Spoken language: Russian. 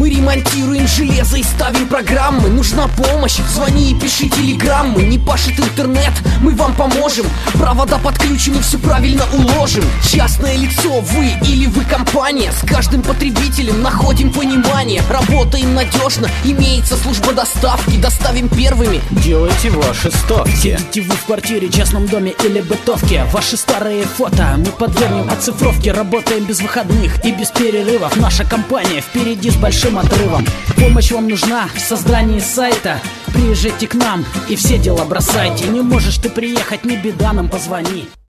Мы ремонтируем железо и ставим программы. Нужна помощь, звони и пиши телеграммы. Не пашет интернет, мы вам поможем. Провода подключим и все правильно уложим. Частное лицо вы или вы компания. С каждым потребителем находим понимание. Работаем надежно, имеется служба доставки. Доставим первыми. Делайте ваши ставки. Сидите вы в квартире, частном доме или бытовке. Ваши старые фото мы подвергнем оцифровке. Работаем без выходных и без перерывов. Наша компания впереди с большим отрывом. Помощь вам нужна в создании сайта. Приезжайте к нам и все дела бросайте. Не можешь ты приехать, не беда, нам позвони.